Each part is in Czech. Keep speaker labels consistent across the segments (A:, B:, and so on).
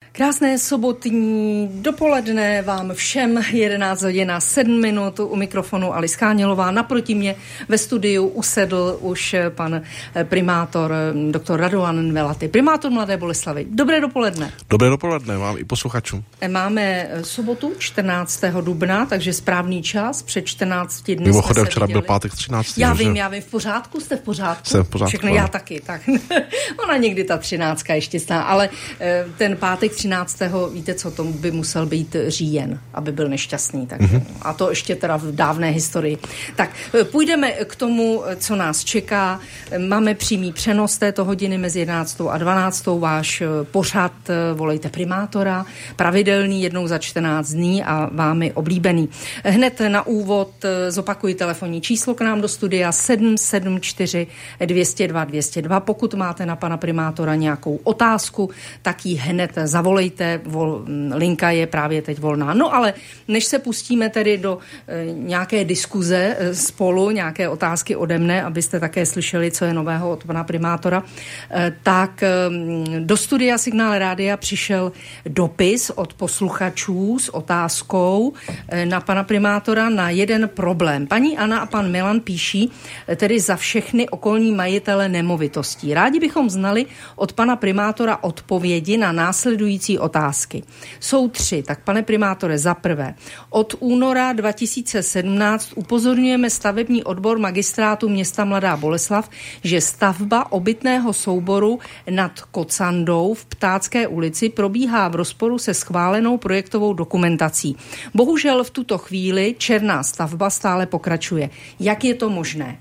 A: Krásné sobotní dopoledne vám všem, 11 hodin a 7 minut, u mikrofonu Alice Kánělová. Naproti mě ve studiu usedl už pan primátor doktor Radovan Velaty, primátor Mladé Boleslavi. Dobré dopoledne.
B: Dobré dopoledne vám i posluchačům.
A: Máme sobotu 14. dubna, takže správný čas, před 14 dny.
B: Mimochodem včera byl pátek 13.
A: Já vím, v pořádku, jste v pořádku?
B: Jsem v pořádku.
A: Všechno, já taky, tak. Ona někdy ta 13 ještě stá, ale ten pátek 13. víte co, tomu by musel být říjen, aby byl nešťastný. Takže, a to ještě teda v dávné historii. Tak půjdeme k tomu, co nás čeká. Máme přímý přenos této hodiny mezi 11. a 12. Váš pořad Volejte primátora, pravidelný jednou za 14 dní a vámi oblíbený. Hned na úvod zopakuji telefonní číslo k nám do studia 774 202 202. Pokud máte na pana primátora nějakou otázku, tak ji hned zavolejte. Linka je právě teď volná. No ale než se pustíme tedy do nějaké diskuze spolu, nějaké otázky ode mne, abyste také slyšeli, co je nového od pana primátora, tak do studia Signál Rádia přišel dopis od posluchačů s otázkou na pana primátora na jeden problém. Paní Anna a pan Milan píší tedy za všechny okolní majitele nemovitostí. Rádi bychom znali od pana primátora odpovědi na následující otázky. Jsou 3, tak pane primátore, za prvé. Od února 2017 upozorňujeme stavební odbor magistrátu města Mladá Boleslav, že stavba obytného souboru nad Kocandou v Ptácké ulici probíhá v rozporu se schválenou projektovou dokumentací. Bohužel v tuto chvíli černá stavba stále pokračuje. Jak je to možné?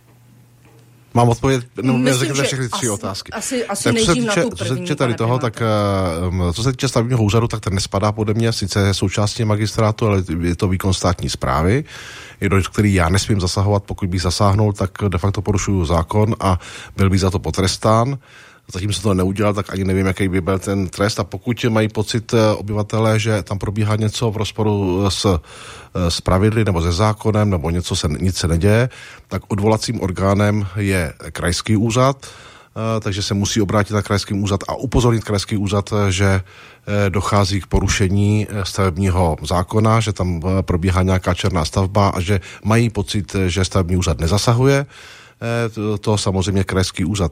B: Mám odpověď, řekněte všechny 3 otázky.
A: Asi nejdřív na tu první.
B: Co se týče tady toho, tak co se týče stavebního úřadu, tak ten nespadá podle mě, sice je součástí magistrátu, ale je to výkon státní správy, do který já nesmím zasahovat, pokud bych zasáhnul, tak de facto porušuju zákon a byl bych za to potrestán. Zatím jsem to neudělal, tak ani nevím, jaký by byl ten trest. A pokud mají pocit obyvatelé, že tam probíhá něco v rozporu s pravidly nebo se zákonem, nebo nic se neděje, tak odvolacím orgánem je krajský úřad, takže se musí obrátit na krajský úřad a upozornit krajský úřad, že dochází k porušení stavebního zákona, že tam probíhá nějaká černá stavba a že mají pocit, že stavební úřad nezasahuje. To samozřejmě krajský úřad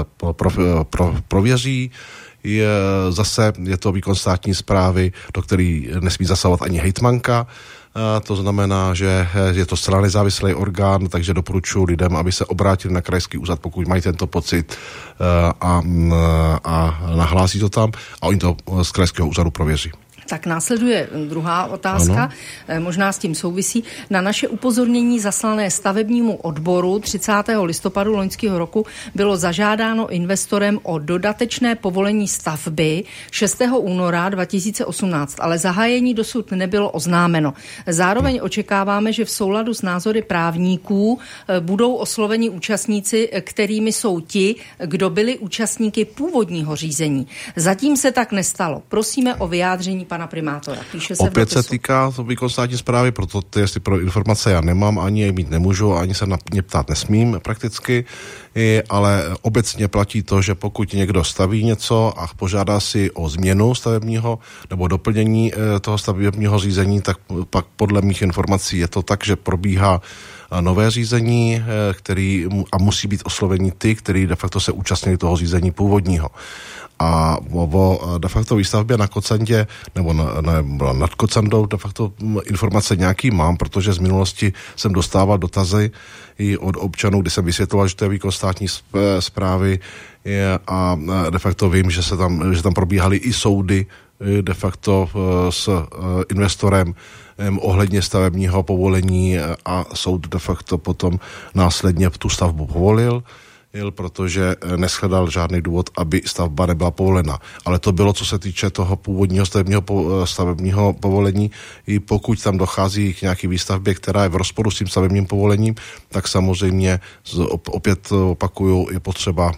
B: prověří. Zase je to výkon státní správy, do který nesmí zasahovat ani hejtmanka. To znamená, že je to zcela nezávislý orgán, takže doporučuji lidem, aby se obrátili na krajský úřad, pokud mají tento pocit a nahlásí to tam a oni to z krajského úřadu prověří.
A: Tak následuje druhá otázka, možná s tím souvisí. Na naše upozornění zaslané stavebnímu odboru 30. listopadu loňského roku bylo zažádáno investorem o dodatečné povolení stavby 6. února 2018, ale zahájení dosud nebylo oznámeno. Zároveň očekáváme, že v souladu s názory právníků budou osloveni účastníci, kterými jsou ti, kdo byli účastníky původního řízení. Zatím se tak nestalo. Prosíme o vyjádření pana primátora. Píše se
B: opět se týká to výkon státní správy, proto jestli pro informace já nemám, ani je mít nemůžu, ani se na mě ptát nesmím prakticky, ale obecně platí to, že pokud někdo staví něco a požádá si o změnu stavebního nebo doplnění toho stavebního řízení, tak pak podle mých informací je to tak, že probíhá nové řízení, a musí být oslovení ty, kteří de facto se účastnili toho řízení původního. A o de facto výstavbě na Kocandě nebo nad Kocandou de facto informace nějaký mám, protože z minulosti jsem dostával dotazy i od občanů, kdy jsem vysvětloval, že to je výkon státní správy a de facto vím, že tam probíhaly i soudy de facto s investorem ohledně stavebního povolení a soud de facto potom následně tu stavbu povolil, protože neshledal žádný důvod, aby stavba nebyla povolena. Ale to bylo, co se týče toho původního stavebního povolení. I pokud tam dochází k nějaké výstavbě, která je v rozporu s tím stavebním povolením, tak samozřejmě opět opakuju, je potřeba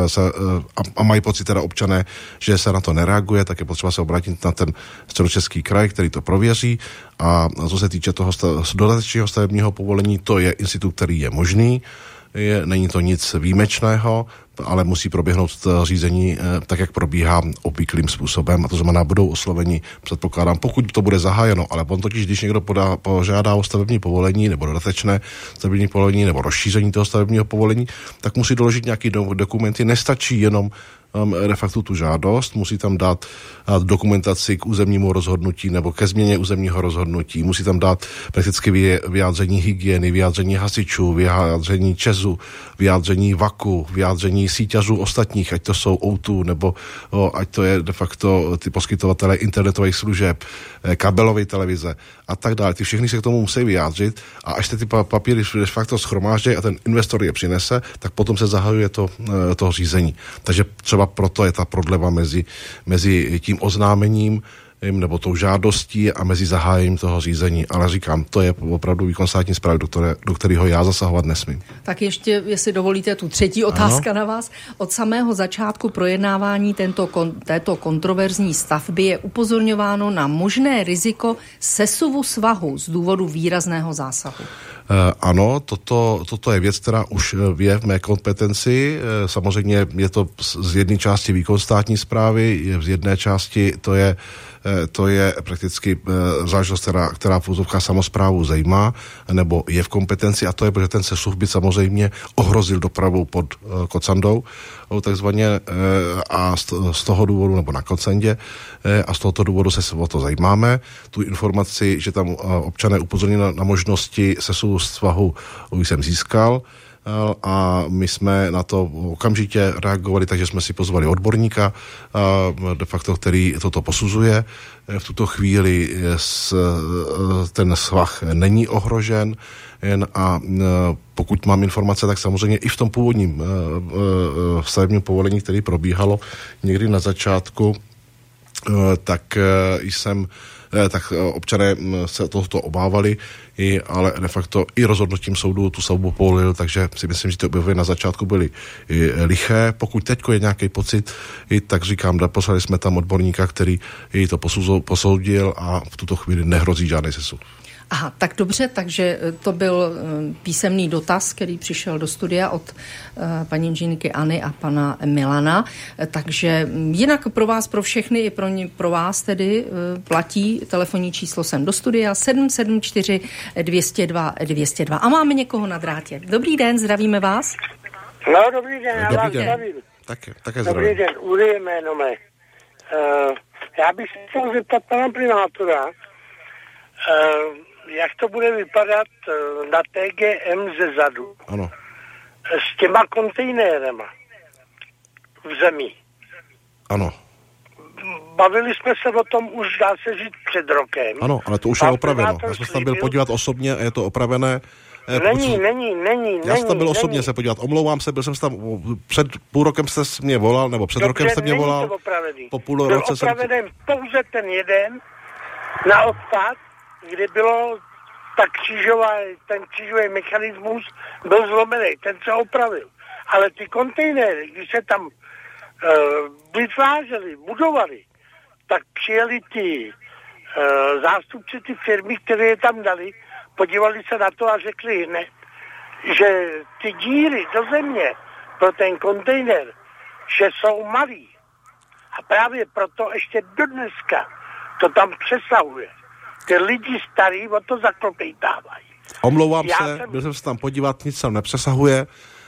B: a mají pocit teda občané, že se na to nereaguje, tak je potřeba se obrátit na ten Středočeský kraj, který to prověří. A co se týče toho dodatečného stavebního povolení, to je institut, který je možný. Není to nic výjimečného, ale musí proběhnout to řízení tak, jak probíhá obvyklým způsobem, a to znamená, budou osloveni, předpokládám, pokud to bude zahájeno, ale on totiž, když někdo požádá o stavební povolení nebo dodatečné stavební povolení nebo rozšíření toho stavebního povolení, tak musí doložit nějaký dokumenty, nestačí jenom de facto tu žádost, musí tam dát dokumentaci k územnímu rozhodnutí nebo ke změně územního rozhodnutí, musí tam dát prakticky vyjádření hygieny, vyjádření hasičů, vyjádření ČEZu, vyjádření VAKu, vyjádření síťařů ostatních, ať to jsou O2, nebo ať to je de facto ty poskytovatele internetových služeb, kabelové televize a tak dále. Ty všechny se k tomu musí vyjádřit, a až ty papíry de facto schromáždějí a ten investor je přinese, tak potom se zahajuje to řízení. Takže třeba proto je ta prodleva mezi tím oznámením nebo tou žádostí a mezi zahájením toho řízení. Ale říkám, to je opravdu výkon státní správy, do kterého já zasahovat nesmím.
A: Tak ještě, jestli dovolíte, tu třetí otázka na vás. Od samého začátku projednávání této kontroverzní stavby je upozorňováno na možné riziko sesuvu svahu z důvodu výrazného zásahu.
B: Ano, toto je věc, která už je v mé kompetenci. Samozřejmě je to z jedné části výkon státní správy, z jedné části to je prakticky záležitost, která v úzovkách samosprávu zajímá, nebo je v kompetenci, a to je, protože ten sesuv by samozřejmě ohrozil dopravu pod Kocandou, takzvaně, a z toho důvodu, nebo na Kocandě, a z tohoto důvodu se o to zajímáme. Tu informaci, že tam občané upozorní na možnosti sesuvu svahu, už jsem získal, a my jsme na to okamžitě reagovali, takže jsme si pozvali odborníka, de facto, který toto posuzuje. V tuto chvíli ten svah není ohrožen, a pokud mám informace, tak samozřejmě i v tom původním stavebním povolení, který probíhalo někdy na začátku, tak občané se tohoto obávali, ale de facto i rozhodnutím soudu tu stavbu povolil, takže si myslím, že ty objevy na začátku byly liché. Pokud teďko je nějaký pocit, tak říkám, poslali jsme tam odborníka, který jej to posoudil, a v tuto chvíli nehrozí žádný sesuv.
A: Aha, tak dobře, takže to byl písemný dotaz, který přišel do studia od paní inženýrky Anny a pana Milana. Takže jinak pro vás, pro všechny, i pro vás tedy platí telefonní číslo sem do studia 774 202 202. A máme někoho na drátě. Dobrý den, zdravíme vás.
C: No, dobrý den, já vás zdravím.
B: Také zdravím.
C: Dobrý den, Urie jméno mé. Já bych se chtěl zeptat pana primátora, jak to bude vypadat na TGM ze zadu.
B: Ano.
C: S těma kontejnerama v zemi.
B: Ano.
C: Bavili jsme se o tom už, dá se říct, před rokem.
B: Ano, ale to už je opraveno. Já jsem se tam byl podívat osobně a je to opravené.
C: Není.
B: Já jsem tam byl osobně se podívat. Omlouvám se, byl jsem tam před půl rokem jste mě volal, nebo před rokem jste mě volal. Po půl roce
C: byl opravený pouze ten jeden na odpad, kdy bylo ten křížový mechanismus byl zlomený, ten se opravil. Ale ty kontejnery, když se tam vytvářely, budovali, tak přijeli ty zástupci ty firmy, které je tam dali, podívali se na to a řekli hned, že ty díry do země pro ten kontejner, že jsou malý. A právě proto ještě do dneska to tam přesahuje. Ty lidi starý o to zaklopejtávají.
B: Omlouvám se, byl jsem se tam podívat, nic tam nepřesahuje.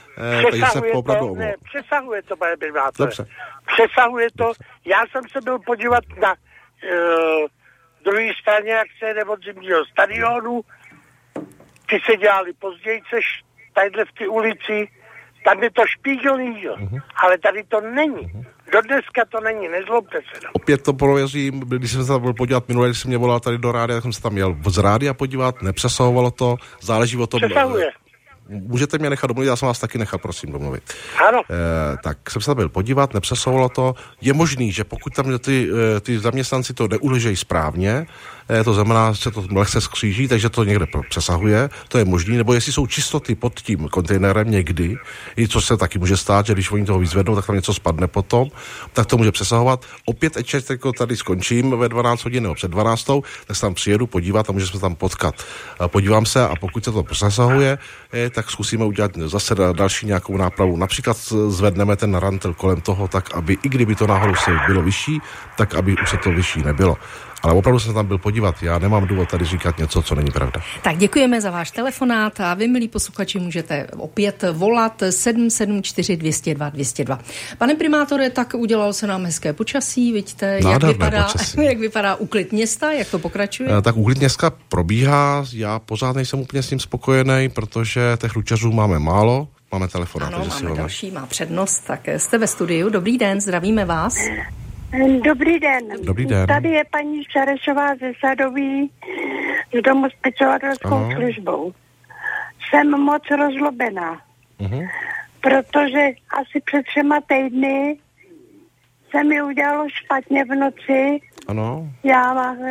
C: Přesahuje to, pane primátore. Přesahuje to. Já jsem se byl podívat na druhé straně akce od zimního stadionu. Ty se dělali později, tadyhle v té ulici. Tam je to špígelný, ale tady to není. Do dneska to není, nezlobte se. No.
B: Opět to prověřím, když jsem se tam byl podívat minule, když jsem mě volal tady do rádia, tak jsem se tam měl z rádia podívat, nepřesahovalo to, záleží o tom.
C: Přesahuje.
B: Můžete mě nechat domluvit, já jsem vás taky nechal, prosím, domluvit.
C: Ano.
B: Tak jsem se tam byl podívat, nepřesahovalo to. Je možný, že pokud tam ty zaměstnanci to neuložejí správně, to znamená, že to lehce skříží, takže to někde přesahuje, to je možný, nebo jestli jsou čistoty pod tím kontejnerem někdy, i co se taky může stát, že když oni toho vyzvednou, tak tam něco spadne potom, tak to může přesahovat. Opět jako tady skončím ve 12 hodin nebo před 12, tak se tam přijedu podívat a můžeme se tam potkat. Podívám se a pokud se to přesahuje, tak zkusíme udělat zase další nějakou nápravu. Například zvedneme ten rantel kolem toho, tak aby i kdyby to náhodou se bylo vyšší, tak aby už se to vyšší nebylo. Ale opravdu jsem tam byl podívat. Já nemám důvod tady říkat něco, co není pravda.
A: Tak děkujeme za váš telefonát a vy, milí posluchači, můžete opět volat 774 202 202. Pane primátore, tak udělalo se nám hezké počasí, vidíte, jak vypadá úklid města, jak to pokračuje?
B: Tak úklid města probíhá, já pořád nejsem úplně s tím spokojený, protože těch hlučařů máme málo. Máme telefonát.
A: Ano, máme další, má přednost, tak jste ve studiu. Dobrý den, zdravíme vás.
D: Dobrý den.
B: Dobrý den.
D: Tady je paní Šarešová ze Sadový z domu s pečovatelskou službou. Jsem moc rozlobená, protože asi před 3 týdny se mi udělalo špatně v noci.
B: Ano.
D: Já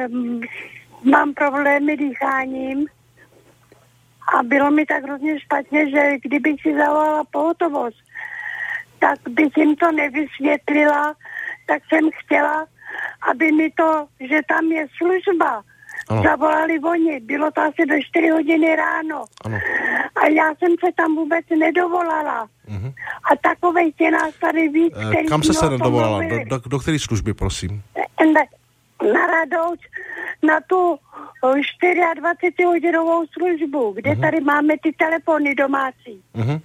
D: mám problémy dýcháním a bylo mi tak hrozně špatně, že kdybych si zavolala pohotovost, tak bych jim to nevysvětlila, tak jsem chtěla, aby mi to, že tam je služba, zavolali oni. Bylo to asi do 4 hodiny ráno. Ano. A já jsem se tam vůbec nedovolala. A takovej je nás tady víc, který...
B: Kam se nedovolala? Do které služby, prosím?
D: Na Radouč, na tu 24hodinovou službu, kde tady máme ty telefony domácí.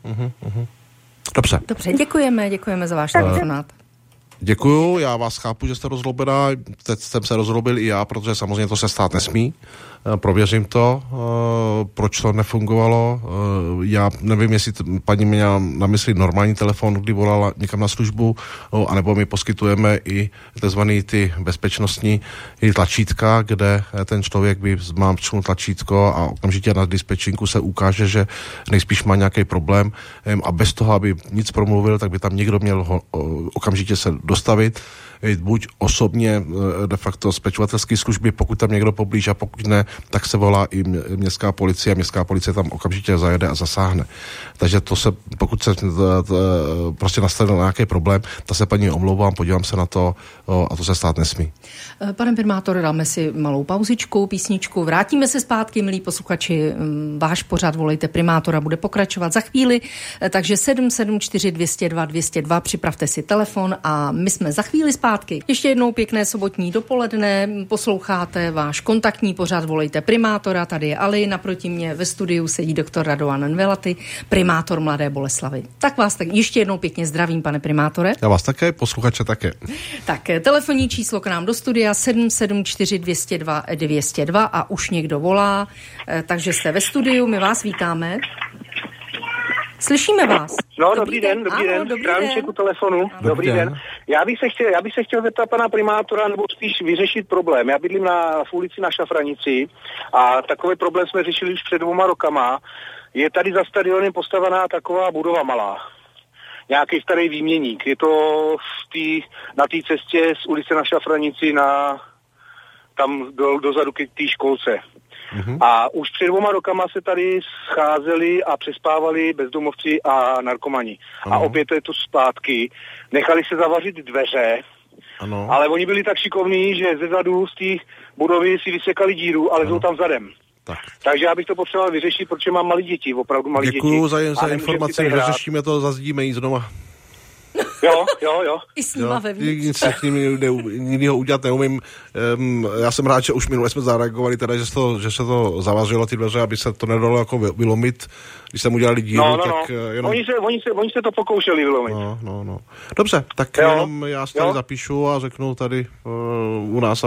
B: Dobře.
A: Dobře, děkujeme za váš telefonát.
B: Děkuju, já vás chápu, že jste rozlobená, teď jsem se rozlobil i já, protože samozřejmě to se stát nesmí. Prověřím to, proč to nefungovalo. Já nevím, jestli paní měla na mysli normální telefon, kdy volala někam na službu, anebo my poskytujeme i takzvaný ty bezpečnostní tlačítka, kde ten člověk by má přijmout tlačítko a okamžitě na dispečinku se ukáže, že nejspíš má nějaký problém a bez toho, aby nic promluvil, tak by tam někdo měl okamžitě se dostavit, buď osobně de facto z pečovatelské služby, pokud tam někdo poblíž, a pokud ne, tak se volá i městská policie a městská policie tam okamžitě zajede a zasáhne. Takže to se, pokud se prostě nastavil nějaký problém, tak se paní omlouvám, podívám se na to a to se stát nesmí.
A: Pane primátore, dáme si malou pauzičku, písničku, vrátíme se zpátky, milí posluchači, váš pořad Volejte primátora bude pokračovat za chvíli, takže 774 202 202, připravte si telefon a my jsme za chvíli zpátky. Ještě jednou pěkné sobotní dopoledne, posloucháte váš kontaktní pořad Volejte primátora, tady je Ali, naproti mě ve studiu sedí doktor Radovan Envelaty, primátor Mladé Boleslavi. Tak vás tak ještě jednou pěkně zdravím, pane primátore.
B: Já vás také, posluchače také.
A: Tak telefonní číslo k nám do studia 774 202 202 a už někdo volá, takže jste ve studiu, my vás vítáme. Slyšíme vás.
C: No, dobrý den. Strávníček u telefonu. Dobrý den. Já bych se chtěl zeptat pana primátora, nebo spíš vyřešit problém. Já bydlím v ulici na Šafranici a takový problém jsme řešili už před 2 rokama. Je tady za stadionem postavená taková budova malá. Nějaký starý výměník. Je to na té cestě z ulice na Šafranici tam dozadu k té školce. A už před 2 rokama se tady scházeli a přespávali bezdomovci a narkomani. A opět je to zpátky. Nechali se zavařit dveře, ale oni byli tak šikovní, že zezadu z té budovy si vysekali díru, ale jsou tam vzadem. Takže já bych to potřeboval vyřešit, protože mám malé děti, opravdu malé děti.
B: Děkuju za informaci, vyřešíme to, zazdíme jí znova.
C: Jo.
A: I s nima vevnitř.
B: Nic se s ním jinýho udělat neumím. Já jsem rád, že už minule jsme zareagovali, teda, že se to zavařilo ty dveře, aby se to nedalo jako vylomit. Když jsem udělali díru, tak jenom...
C: Oni se to pokoušeli vylomit.
B: No. Dobře, tak jenom já si tady zapíšu a řeknu tady u nás,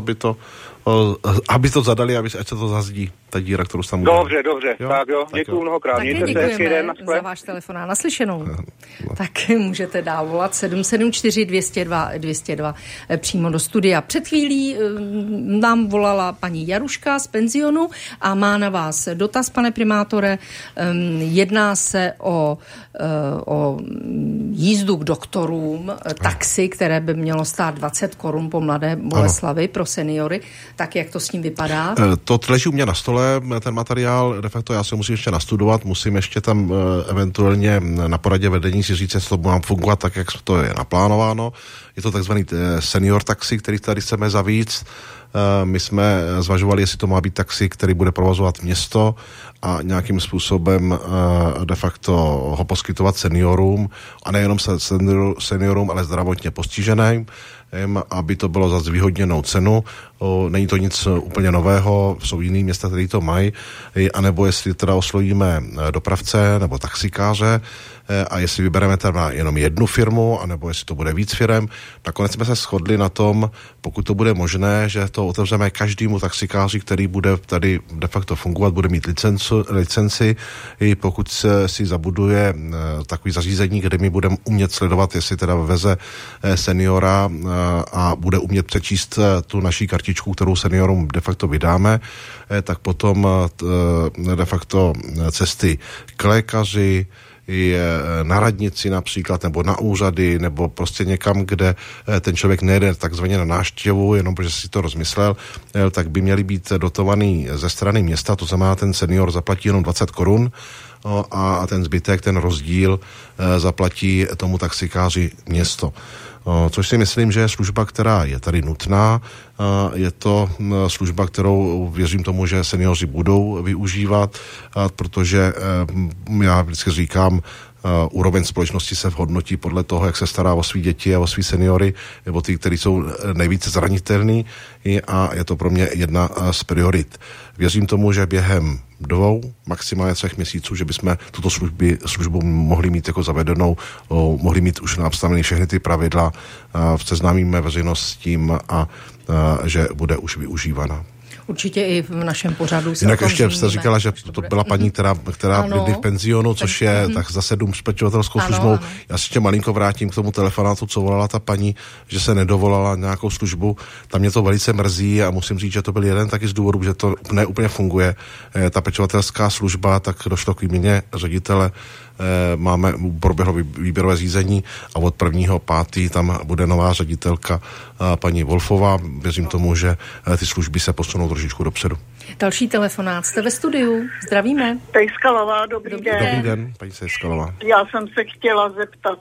B: aby to zadali, ať se to zazdí, ta díra, kterou tam udělali.
C: Dobře. Tak jo, děkuju mnohokrát.
A: Také děkujeme za váš telefon a naslyšenou. Tak můžete dál volat 774 202 přímo do studia. Před chvílí nám volala paní Jaruška z penzionu a má na vás dotaz, pane primátore. Jedná se o jízdu k doktorům, taxi, které by mělo stát 20 korun po Mladé Boleslavi pro seniory. Tak jak to s ním vypadá?
B: To leží u mě na stole, ten materiál, de facto já se musím ještě nastudovat, musím ještě tam eventuálně na poradě vedení si říct, jestli to mám fungovat tak, jak to je naplánováno. Je to takzvaný senior taxi, který tady chceme zavíct. My jsme zvažovali, jestli to má být taxi, který bude provozovat město a nějakým způsobem de facto ho poskytovat seniorům, a nejenom seniorům, ale zdravotně postiženým, aby to bylo za zvýhodněnou cenu. Není to nic úplně nového, jsou jiný města, které to mají, anebo jestli teda oslovíme dopravce nebo taxikáře a jestli vybereme teda jenom jednu firmu, anebo jestli to bude víc firem. Nakonec jsme se shodli na tom, pokud to bude možné, že to otevřeme každému taxikáři, který bude tady de facto fungovat, bude mít licenci, i pokud si zabuduje takový zařízení, kde my budeme umět sledovat, jestli teda veze seniora a bude umět přečíst tu naší kartičku, kterou seniorům de facto vydáme, tak potom de facto cesty k lékaři, na radnici například, nebo na úřady, nebo prostě někam, kde ten člověk nejde takzvaně na návštěvu, jenom protože si to rozmyslel, tak by měly být dotovaný ze strany města, to znamená, ten senior zaplatí jenom 20 korun a ten zbytek, ten rozdíl zaplatí tomu taxikáři město. Což si myslím, že je služba, která je tady nutná. Je to služba, kterou věřím tomu, že seniori budou využívat, protože já vždycky říkám, úroveň společnosti se hodnotí podle toho, jak se stará o svý děti a o svý seniory, nebo ty, kteří jsou nejvíce zranitelní, a je to pro mě jedna z priorit. Věřím tomu, že během 2, maximálně 3 měsíců, že bychom tuto službu mohli mít jako zavedenou, mohli mít už nastavený všechny ty pravidla, seznámíme veřejnost s tím a že bude už využívána.
A: Určitě i v našem pořadu.
B: Jinak ještě jste říkala, že to byla paní, která bydlí v penzionu, což je tak za 7 s pečovatelskou službou. Ano. Já si ještě malinko vrátím k tomu telefonátu, co volala ta paní, že se nedovolala nějakou službu. Tam mě to velice mrzí a musím říct, že to byl jeden taky z důvodů, že to neúplně funguje. Ta pečovatelská služba, tak došlo k výměně ředitele, proběhlo výběrové řízení a od 1.5. tam bude nová ředitelka paní Wolfová. Věřím tomu, že ty služby se posunou trošičku dopředu.
A: Další telefonát. Jste ve studiu. Zdravíme.
E: Tejskalová, dobrý den.
B: Dobrý den, paní Tejskalová.
E: Já jsem se chtěla zeptat,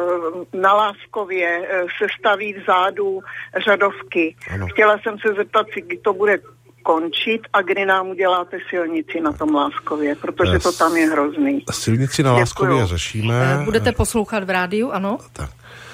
E: na Láskově se staví vzadu řadovky. Ano. Chtěla jsem se zeptat, kdy to bude končit a kdy nám uděláte silnici na tom Láskově, protože to tam je hrozný.
B: Silnici na Láskově řešíme.
A: Budete poslouchat v rádiu, ano?
B: Tak.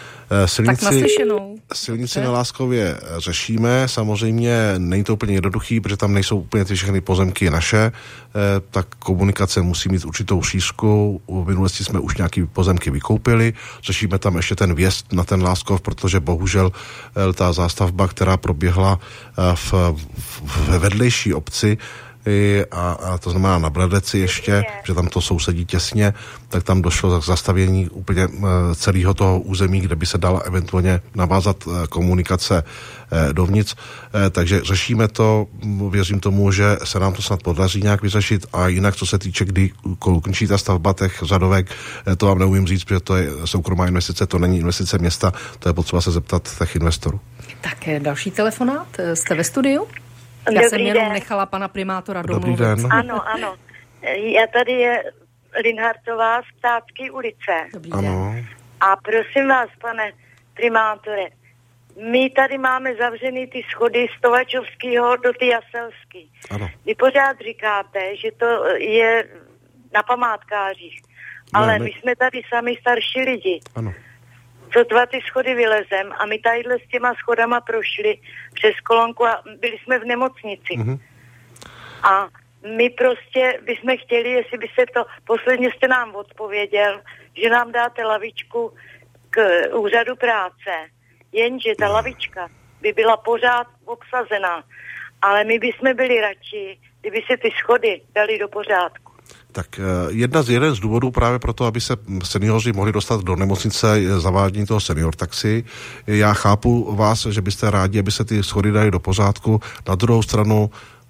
B: Silnici na Láskově řešíme, samozřejmě není to úplně jednoduchý, protože tam nejsou úplně ty všechny pozemky naše, tak komunikace musí mít určitou šířku. V minulosti jsme už nějaký pozemky vykoupili, řešíme tam ještě ten vjezd na ten Láskov, protože bohužel ta zástavba, která proběhla ve vedlejší obci, a to znamená na Bradeci ještě, že tam to sousedí těsně, tak tam došlo k zastavění úplně celého toho území, kde by se dala eventuálně navázat komunikace dovnitř. Takže řešíme to, věřím tomu, že se nám to snad podaří nějak vyřešit, a jinak, co se týče, kdy končí ta stavba těch řadovek, to vám neumím říct, protože to je soukromá investice, to není investice města, to je potřeba se zeptat těch investorů.
A: Tak další telefonát, jste ve studiu? Já jsem jenom nechala pana primátora domluvit.
B: Dobrý den.
D: Ano. Já tady je Linhartová z Ptácké ulice.
A: Dobrý
B: den.
D: A prosím vás, pane primátore, my tady máme zavřený ty schody z Tovačovského do ty Jaselský.
B: Ano.
D: Vy pořád říkáte, že to je na památkářích, ale my jsme tady sami starší lidi.
B: Ano.
D: Sotva ty schody vylezem a my tadyhle s těma schodama prošli přes kolonku a byli jsme v nemocnici. Mm-hmm. A my prostě bychom chtěli, jestli by se to, posledně jste nám odpověděl, že nám dáte lavičku k úřadu práce, jenže ta lavička by byla pořád obsazená, ale my bychom byli radši, kdyby se ty schody dali do pořádku.
B: Tak jeden z důvodů právě proto, aby se seniori mohli dostat do nemocnice, je zavádění toho senior taxi. Já chápu vás, že byste rádi, aby se ty schody dali do pořádku. Na druhou stranu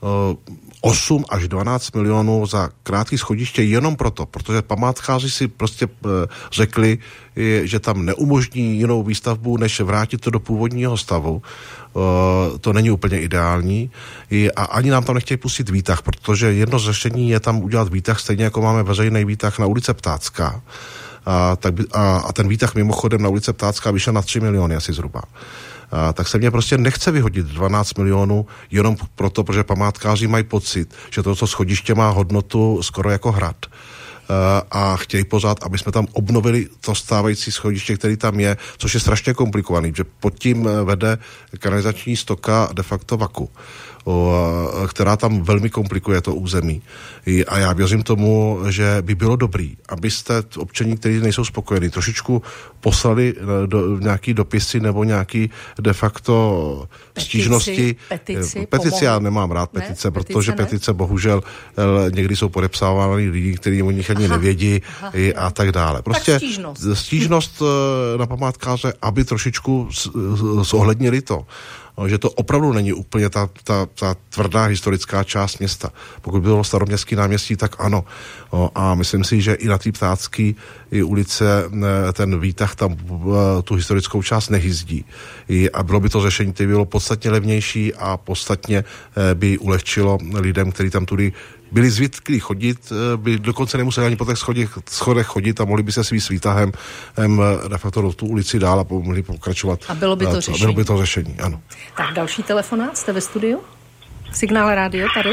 B: 8 až 12 milionů za krátký schodiště jenom proto, protože památkáři si prostě řekli, že tam neumožní jinou výstavbu, než vrátit to do původního stavu. To není úplně ideální a ani nám tam nechtějí pustit výtah, protože jedno z řešení je tam udělat výtah, stejně jako máme veřejný výtah na ulice Ptácká. A ten výtah mimochodem na ulice Ptácká vyšel na 3 miliony asi zhruba. Tak se mě prostě nechce vyhodit 12 milionů jenom proto, protože památkáři mají pocit, že toto schodiště má hodnotu skoro jako hrad. A chtějí pořád, aby jsme tam obnovili to stávající schodiště, který tam je, což je strašně komplikovaný, že pod tím vede kanalizační stoka de facto vaku, která tam velmi komplikuje to území. A já věřím tomu, že by bylo dobrý, abyste občaní, kteří nejsou spokojení, trošičku poslali nějaký dopisy nebo nějaký de facto stížnosti. Petici já nemám rád petice, protože petice bohužel někdy jsou podepsávány lidi, kteří o nich ani nevědí a tak dále. Prostě stížnost na památkáře, aby trošičku zohlednili to, že to opravdu není úplně ta tvrdá historická část města. Pokud by bylo Staroměstský náměstí, tak ano. A myslím si, že i na té Ptácké ulice ten výtah tam tu historickou část nehyzdí. A bylo by to řešení, které bylo podstatně levnější a podstatně by ulehčilo lidem, kteří tam tudy byli zvyklí chodit, by dokonce nemuseli ani po těch schodech chodit a mohli by se svým výtahem de facto do tu ulici dál a mohli pokračovat.
A: A bylo by to řešení.
B: Bylo by to řešení, ano.
A: Tak další telefonát, jste ve studiu? Signál rádio tady?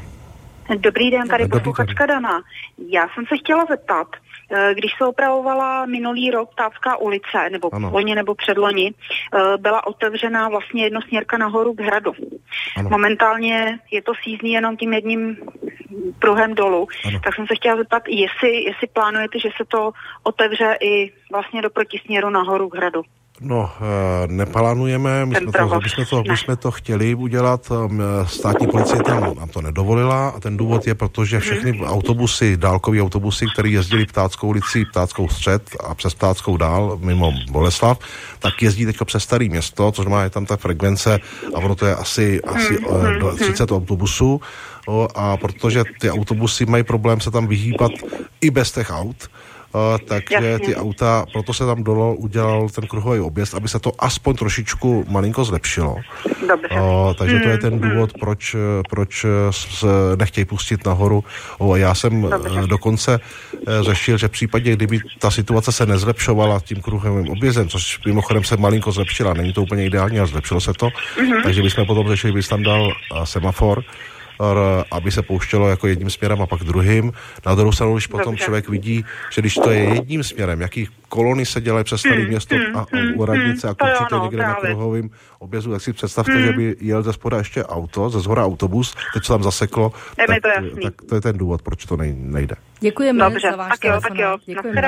F: Dobrý den, tady posluchačka Dana. Já jsem se chtěla zeptat, když se opravovala minulý rok Ptácká ulice, nebo loni nebo předloni, byla otevřená vlastně jednosměrka nahoru k hradu. Ano. Momentálně je to sízný jenom tím jedním pruhem dolů. Ano. Tak jsem se chtěla zeptat, jestli plánujete, že se to otevře i vlastně do protisměru nahoru k hradu.
B: No, neplánujeme, my jsme to chtěli udělat, státní policie nám to nedovolila a ten důvod je, protože všechny autobusy, dálkový autobusy, které jezdili Ptáckou ulici, Ptáckou střed a přes Ptáckou dál, mimo Boleslav, tak jezdí teďka přes Staré Město, což má je tam ta frekvence a ono to je asi 30 autobusů a protože ty autobusy mají problém se tam vyhýbat i bez těch aut, takže ty auta, proto se tam udělal ten kruhový objezd, aby se to aspoň trošičku malinko zlepšilo. Takže to je ten důvod, proč se nechtějí pustit nahoru. Já jsem dokonce řešil, že v případě, kdyby ta situace se nezlepšovala tím kruhovým objezdem, což mimochodem se malinko zlepšila, není to úplně ideální, ale zlepšilo se to, takže bychom potom řešili, by tam dal semafor, aby se pouštělo jako jedním směrem a pak druhým. Na druhou stranu, když potom člověk vidí, že když to je jedním směrem, jaký kolony se dělají přes Staré Město a u radnice a končí to někde na kruhovým objezdu, tak si představte, že by jel ze spoda ještě auto, ze zhora autobus, teď se tam zaseklo, tak to je ten důvod, proč to nejde.
A: Děkujeme za váš telefonát. Děkujeme.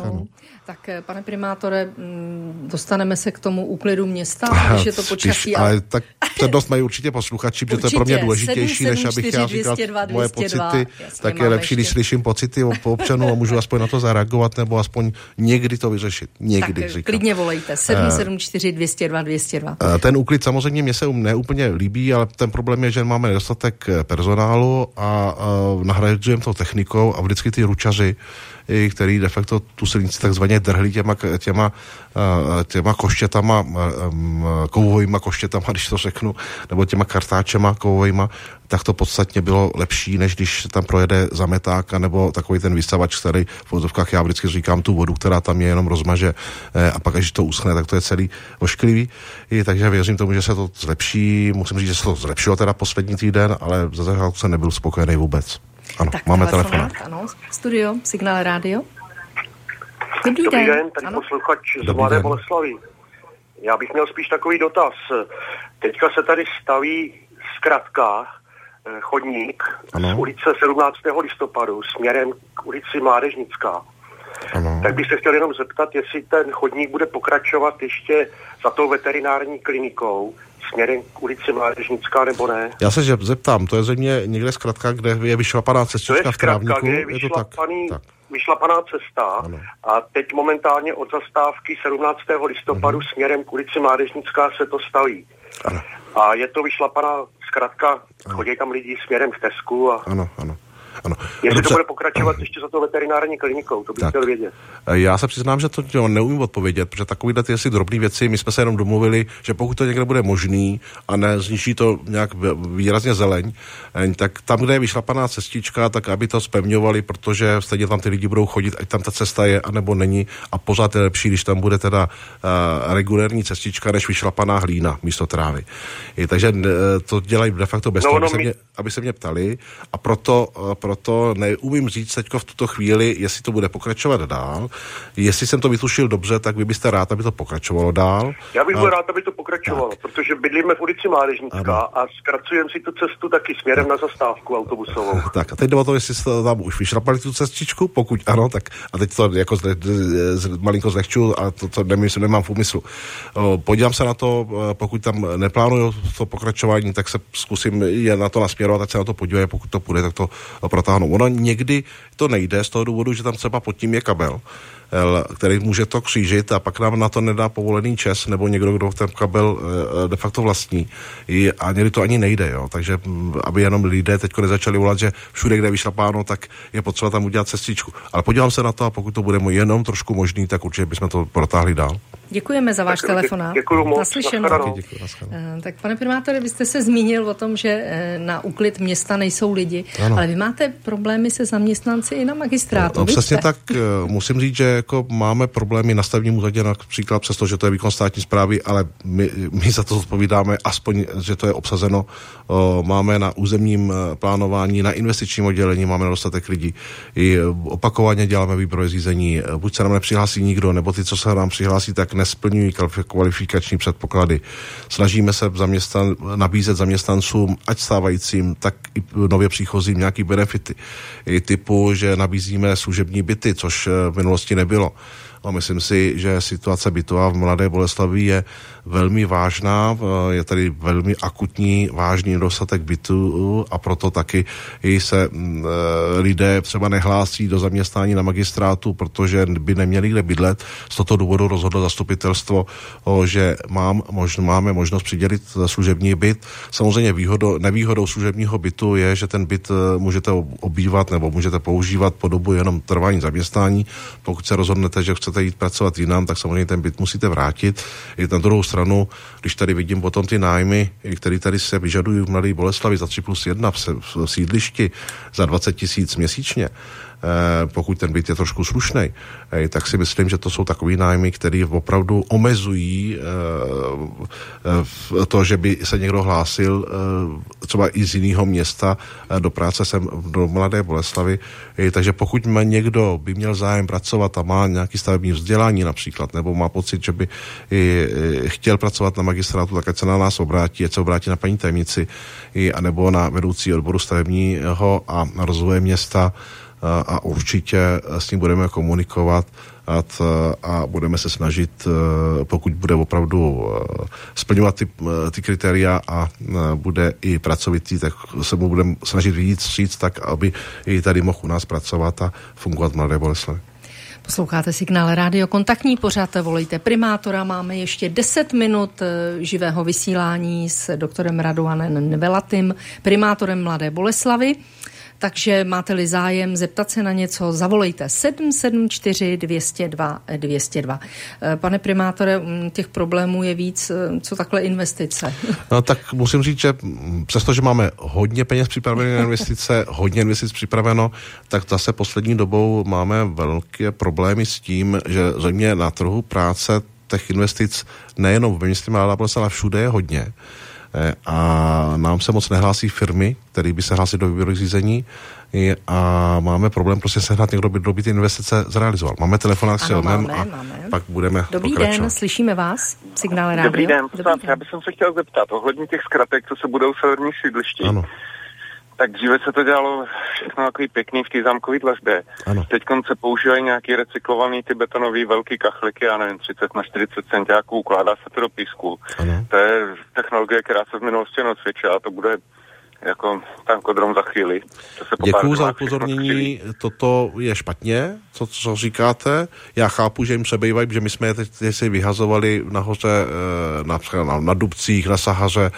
A: Tak, pane primátore, dostaneme se k tomu úklidu města, když je to počasí.
B: Ale tak přednost mají určitě posluchači, protože to je pro mě důležitější, než abych já říkal moje pocity, tak je lepší, když slyším pocity po občanů a můžu aspoň na to zareagovat, nebo aspoň někdy to vyřešit. Někdy,
A: tak říkám. Klidně volejte. 774 202 202.
B: Ten úklid samozřejmě mě se neúplně líbí, ale ten problém je, že máme nedostatek personálu a nahrazujeme to technikou a vždycky ty ručaři, který de facto tu silnici takzvaně drhli těma koštětama, kovovýma koštětama, když to řeknu, nebo těma kartáčema kovovýma, tak to podstatně bylo lepší, než když tam projede zameták, nebo takový ten vysavač, který v vozovkách, já vždycky říkám tu vodu, která tam je, jenom rozmaže a pak, když to uschne, tak to je celý ošklivý. Takže věřím tomu, že se to zlepší. Musím říct, že se to zlepšilo teda poslední týden, ale za začátku jsem nebyl spokojený vůbec. Ano, tak máme telefonát.
A: Ano, studio, Signál rádio.
G: Dobrý den, tady posluchač z Mladé Boleslavi. Já bych měl spíš takový dotaz. Teďka se tady staví zkratka chodník z ulice 17. listopadu směrem k ulici Mládežnická.
B: Ano.
G: Tak bych se chtěl jenom zeptat, jestli ten chodník bude pokračovat ještě za tou veterinární klinikou směrem k ulici Mládežnická, nebo ne?
B: Já se zeptám, to je země někde zkrátka, kde je vyšlapaná cestička v trávníku?
G: Kde je vyšlapaná cesta ano. A teď momentálně od zastávky 17. listopadu směrem k ulici Mládežnická se to staví.
B: Ano.
G: A je to vyšlapaná zkrátka, chodí tam lidi směrem k Tesku a...
B: Ano.
G: Jestli to bude pokračovat ještě za to veterinární klinikou, to bych chtěl vědět.
B: Já se přiznám, že to neumím odpovědět, protože takovýhle ty asi drobné věci, my jsme se jenom domluvili, že pokud to někde bude možný a nezničí to nějak výrazně zeleň, tak tam, kde je vyšlapaná cestička, tak aby to zpevňovali, protože stejně tam ty lidi budou chodit, ať tam ta cesta je, anebo není, a pořád je lepší, když tam bude teda regulérní cestička, než vyšlapaná hlína místo trávy. Takže to dělají de facto bez toho, aby se mě ptali, a proto neumím říct teďko v tuto chvíli, jestli to bude pokračovat dál. Jestli jsem to vytušil dobře, tak vy byste rád, aby to pokračovalo dál.
G: Já bych byl rád, aby to pokračovalo, protože bydlíme v ulici Mládežnická a zkracujeme si tu cestu taky směrem na zastávku autobusovou.
B: Tak a teď jde o to, jestli jste tam už vyšlapali tu cestičku, pokud ano, tak a teď to jako malinko zlehču a to nemám v úmyslu. Podívám se na to, pokud tam neplánuju to pokračování, tak se zkusím je na to nasměrovat, ať se na to podívají, pokud to půjde, tak to protáhnou. Ono někdy to nejde z toho důvodu, že tam třeba pod tím je kabel, který může to křížit a pak nám na to nedá povolený ČES nebo někdo, kdo ten kabel de facto vlastní. A někdy to ani nejde, jo. Takže aby jenom lidé teďko nezačali volat, že všude, kde je vyšlapáno, tak je potřeba tam udělat cestičku. Ale podívám se na to a pokud to bude jenom trošku možný, tak určitě bychom to protáhli dál.
A: Děkujeme za váš telefonát.
G: Děkuju moc.
A: Naslyšenou. Tak pane primátore, vy jste se zmínil o tom, že na úklid města nejsou lidi, ale vy máte problémy se zaměstnanci i na magistrátu.
B: Přesně tak, musím říct, že jako máme problémy na stavebním úřadě, například přesto, že to je výkon státní správy, ale my za to odpovídáme, aspoň, že to je obsazeno. Máme na územním plánování, na investičním oddělení máme nedostatek lidí. I opakovaně děláme výběrové řízení. Buď se nám nepřihlásí nikdo, nebo ty, co se nám přihlásí, tak nesplňují kvalifikační předpoklady. Snažíme se nabízet zaměstnancům, ať stávajícím, tak i nově příchozím nějaký benefity. I typu, že nabízíme služební byty, což v minulosti nebylo. A myslím si, že situace bytová v Mladé Boleslavi je velmi vážná, je tady velmi akutní, vážný nedostatek bytů a proto taky i se lidé třeba nehlásí do zaměstnání na magistrátu, protože by neměli kde bydlet. Z tohoto důvodu rozhodlo zastupitelstvo, že máme možnost přidělit služební byt. Samozřejmě nevýhodou služebního bytu je, že ten byt můžete obývat nebo můžete používat po dobu jenom trvání zaměstnání. Pokud se rozhodnete, že chcete jít pracovat jinam, tak samozřejmě ten byt musíte vrátit. I na druhou stranu, když tady vidím potom ty nájmy, které tady se vyžadují v Mladé Boleslavi za 3+1 v sídlišti za 20 000 měsíčně, pokud ten byt je trošku slušnej, tak si myslím, že to jsou takový nájmy, které opravdu omezují to, že by se někdo hlásil třeba i z jiného města do práce sem do Mladé Boleslavy. Takže pokud někdo by měl zájem pracovat a má nějaký stavební vzdělání například, nebo má pocit, že by chtěl pracovat na magistrátu, tak ať se na nás obrátí, ať se obrátí na paní tajemnici anebo na vedoucí odboru stavebního a rozvoje města, a určitě s ním budeme komunikovat a budeme se snažit, pokud bude opravdu splňovat ty kritéria a bude i pracovitý, tak se mu budeme snažit vyjít vstříc tak, aby i tady mohl u nás pracovat a fungovat v Mladé Boleslavi.
A: Posloucháte Signál Rádio, kontaktní pořad, volejte primátora, máme ještě 10 minut živého vysílání s doktorem Radovanem Nevelatým, primátorem Mladé Boleslavy. Takže máte-li zájem zeptat se na něco, zavolejte 774 202 202. Pane primátore, těch problémů je víc, co takhle investice.
B: No tak musím říct, že přestože máme hodně peněz připravené na investice, hodně investic připraveno, tak zase poslední dobou máme velké problémy s tím, že zřejmě na trhu práce těch investic nejenom v městě Mladá Boleslav, ale všude je hodně. A nám se moc nehlásí firmy, které by se hlásily do výběrových řízení a máme problém prostě sehnat někdo, by ty investice zrealizoval. Máme telefonát s Jelmem a pak budeme
A: Dobrý
B: pokračovat.
A: Den, slyšíme vás. Signál Rádio.
H: Dobrý den, já bych se chtěl zeptat ohledně těch zkratek, co se budou v severních sídlišti.
B: Ano.
H: Tak dříve se to dělalo všechno takový pěkný v té zámkové dlažbě. Teď se používají nějaký recyklovaný ty betonové velký kachliky, já nevím, 30 na 40 centiáků, ukládá se to do písku. To je technologie, která se v minulosti neosvědčila a to bude jako tankodrom za chvíli.
B: Děkuju za upozornění, toto je špatně, co říkáte. Já chápu, že jim přebývají, že my jsme je teď si vyhazovali nahoře, na Dubcích, na Sahaře,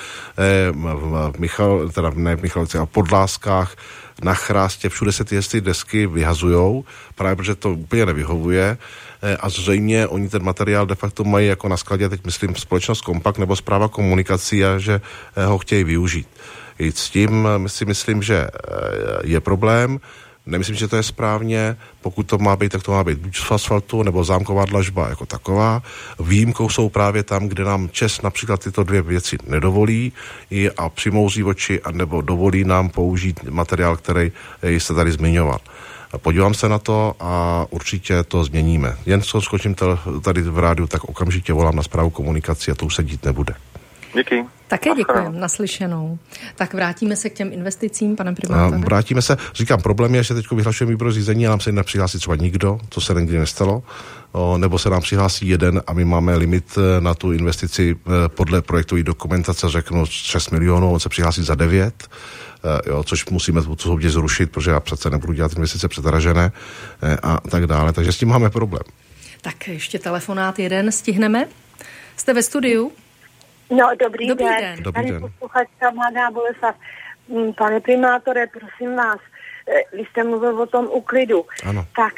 B: v Michalovici, a v Podláskách, na Chrástě, všude se ty desky vyhazujou, právě protože to úplně nevyhovuje. A zřejmě oni ten materiál de facto mají jako na skladě, teď myslím společnost Kompakt nebo Správa komunikací, a že ho chtějí využít. I s tím si myslím, že je problém. Nemyslím, že to je správně. Pokud to má být, tak to má být buď z asfaltu nebo zámková dlažba jako taková. Výjimkou jsou právě tam, kde nám ČES například tyto dvě věci nedovolí a přimouří oči, nebo dovolí nám použít materiál, který jste tady zmiňoval. Podívám se na to a určitě to změníme. Jen co skočím tady v rádiu, tak okamžitě volám na Správu komunikací a to už se dít nebude.
H: Díky.
A: Také děkujem, naslyšenou. Tak vrátíme se k těm investicím, pane primátore.
B: Vrátíme se. Říkám, problém je, že teď vyhlašujeme výběrové řízení a nám se nepřihlásí třeba nikdo, co se nikdy nestalo, nebo se nám přihlásí jeden a my máme limit na tu investici podle projektové dokumentace, řeknu 6 milionů, on se přihlásí za 9, což musíme soudě zrušit, protože já přece nebudu dělat investice předražené a tak dále, takže s tím máme problém.
A: Tak ještě telefonát jeden stihneme. Jste ve studiu?
D: No, dobrý den. Tady posluchačka Mladá Boleslav. Pane primátore, prosím vás, vy jste mluvil o tom úklidu.
B: Ano.
D: Tak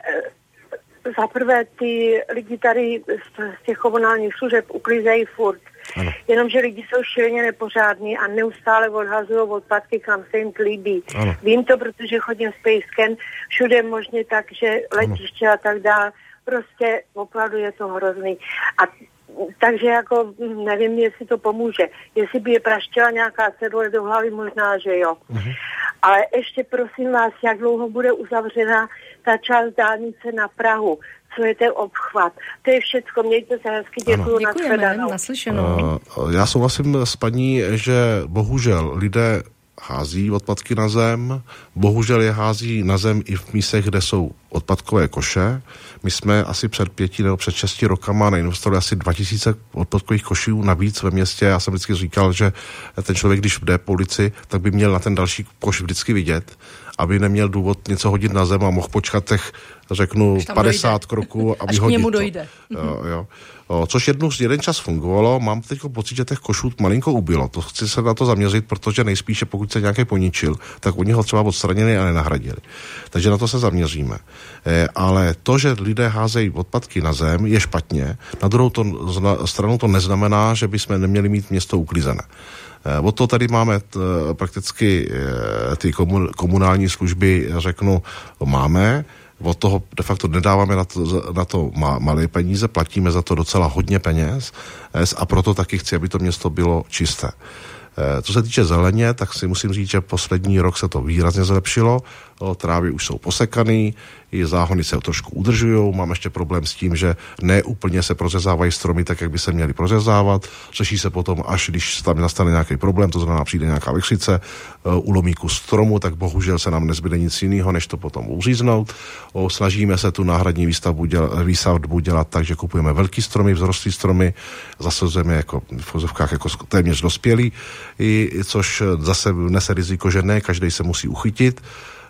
D: za prvé ty lidi tady z těch komunálních služeb uklizejí furt.
B: Ano.
D: Jenomže lidi jsou šíleně nepořádní a neustále odhazují odpadky, kam se jim líbí.
B: Ano.
D: Vím to, protože chodím s pejskem všude možně tak, že letiště a tak dále. Prostě opravdu je to hrozný. Takže jako nevím, jestli to pomůže. Jestli by je praštěla nějaká cedule do hlavy, možná, že jo. Ale ještě prosím vás, jak dlouho bude uzavřena ta část dálnice na Prahu? Co je ten obchvat? To je všecko. Mějte se hezky, děkuju.
A: Děkujeme, naslyšenou.
B: Já souhlasím s paní, že bohužel lidé hází odpadky na zem, bohužel je hází na zem i v místech, kde jsou odpadkové koše. My jsme asi před 5 nebo před 6 rokama nainvestovali asi 2000 odpadkových košů navíc ve městě. Já jsem vždycky říkal, že ten člověk, když jde po ulici, tak by měl na ten další koš vždycky vidět, aby neměl důvod něco hodit na zem a mohl počkat těch, řeknu, 50 kroků a vyhodit to.
A: Až k němu dojde.
B: Jo. Což jeden čas fungovalo, mám teď pocit, že těch košů malinko ubylo. To chci se na to zaměřit, protože nejspíše, pokud se nějaký poničil, tak oni ho třeba odstranili a nenahradili. Takže na to se zaměříme. Ale to, že lidé házejí odpadky na zem, je špatně. Na druhou stranu to neznamená, že bychom neměli mít město uklizené. Od toho tady máme prakticky ty komunální služby, řeknu, máme. Od toho de facto nedáváme na to malé peníze, platíme za to docela hodně peněz a proto taky chci, aby to město bylo čisté. Co se týče zeleně, tak si musím říct, že poslední rok se to výrazně zlepšilo. Trávy už jsou posekaný, i záhony se trošku udržujou. Mám ještě problém s tím, že ne úplně se prořezávají stromy tak, jak by se měly prořezávat. Řeší se potom, až když tam nastane nějaký problém, to znamená, přijde nějaká vykřice, ulomí kus stromu, tak bohužel se nám nezbyde nic jiného, než to potom uříznout. Snažíme se tu náhradní výsadbu dělat tak, že kupujeme velký stromy, vzrostlý stromy, zasazujeme jako v vozovkách jako téměř dospělí, což zase nese riziko, že ne každý se musí uchytit.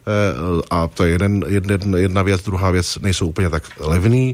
B: A to je jedna věc, druhá věc, nejsou úplně tak levný,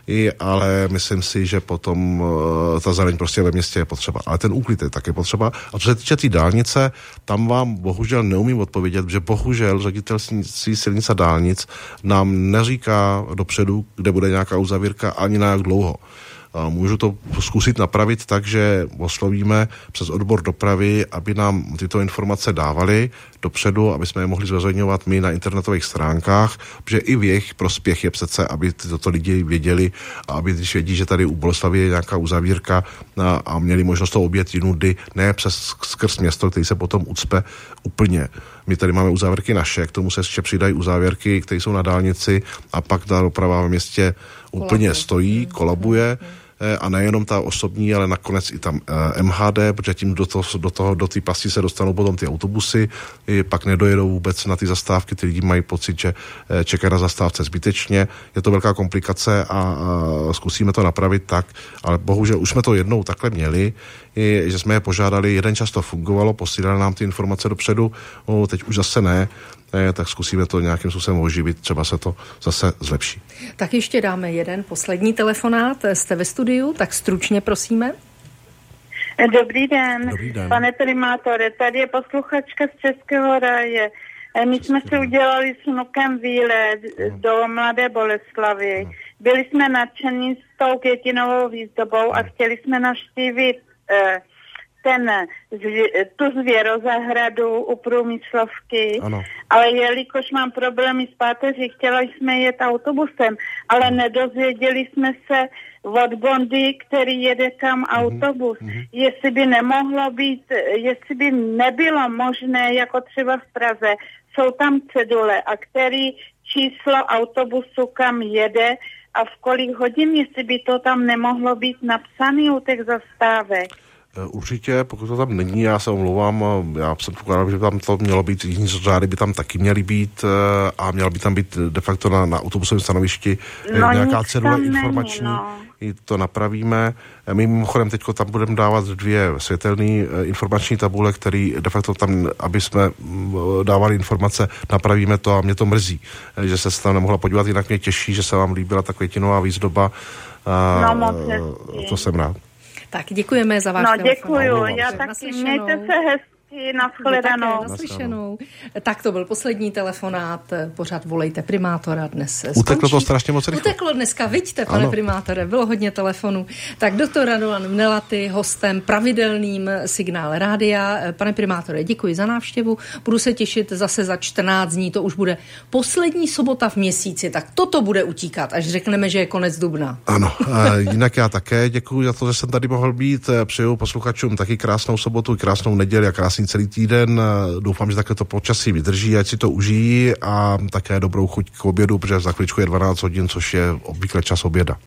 B: ale myslím si, že potom ta zeleň prostě ve městě je potřeba. Ale ten úklid je také potřeba. A co se týče té dálnice, tam vám bohužel neumím odpovědět, že bohužel ředitelství silnic a dálnic nám neříká dopředu, kde bude nějaká uzavírka, ani na jak dlouho. Můžu to zkusit napravit tak, že oslovíme přes odbor dopravy, aby nám tyto informace dávali dopředu, aby jsme je mohli zveřejňovat my na internetových stránkách, protože i v jejich prospěch je přece, aby tyto lidi věděli a aby když vědí, že tady u Boleslavy je nějaká uzavírka a měli možnost to objet jinudy, ne skrz město, který se potom ucpe úplně. My tady máme uzávírky naše, k tomu se ještě přidají uzávírky, které jsou na dálnici a pak ta doprava ve městě úplně stojí, kolabuje. a nejenom ta osobní, ale nakonec i tam MHD, protože tím do té pasti se dostanou potom ty autobusy, pak nedojedou vůbec na ty zastávky, ty lidi mají pocit, že čekají na zastávce zbytečně. Je to velká komplikace a zkusíme to napravit tak, ale bohužel už jsme to jednou takhle měli, že jsme je požádali, jeden čas to fungovalo, posílali nám ty informace dopředu, teď už zase ne, tak zkusíme to nějakým způsobem oživit, třeba se to zase zlepší.
A: Tak ještě dáme jeden poslední telefonát. Jste ve studiu, tak stručně prosíme.
D: Dobrý den. Pane primátore, tady je posluchačka z Českého ráje. My jsme si udělali s vnukem výlet do Mladé Boleslavi. Byli jsme nadšení s tou květinovou výzdobou a chtěli jsme navštívit tu zvěrozahradu u Průmyslovky, ale jelikož mám problémy s páteří, chtěli jsme jet autobusem, ale nedozvěděli jsme se od Bondy, který jede kam autobus, jestli by nebylo možné, jako třeba v Praze, jsou tam cedule, a který číslo autobusu kam jede a v kolik hodin, jestli by to tam nemohlo být napsané u těch zastávek.
B: Určitě, pokud to tam není, já se omlouvám, já jsem pokládal, že tam to mělo být, jiní řády by tam taky měly být a měla by tam být de facto na autobusovém stanovišti nějaká cedule informační, i to napravíme. My mimochodem teďko tam budeme dávat 2 světelné informační tabule, které de facto tam, aby jsme dávali informace, napravíme to a mě to mrzí, že se tam nemohla podívat, jinak mě těší, že se vám líbila ta květinová výzdoba. To jsem rád.
A: Tak děkujeme za váš telefon.
D: Děkuju, já taky. Mějte se hezky,
A: naslyšenou. Tak to byl poslední telefonát, pořád volejte primátora dnes.
B: Uteklo to strašně moc rychle.
A: Uteklo dneska, vidíte, pane primátore, bylo hodně telefonů. Tak doktor Radovan Mnelaty, hostem pravidelným Signál rádia. Pane primátore, děkuji za návštěvu. Budu se těšit zase za 14 dní, to už bude poslední sobota v měsíci, tak toto bude utíkat, až řekneme, že je konec dubna.
B: Ano, jinak já také děkuji za to, že jsem tady mohl být. Přeju posluchačům taky krásnou sobotu, krásnou neděli a krásný celý týden. Doufám, že takhle to počasí vydrží, ať si to užijí a také dobrou chuť k obědu, protože za chvíličku je 12 hodin, což je obvykle čas oběda.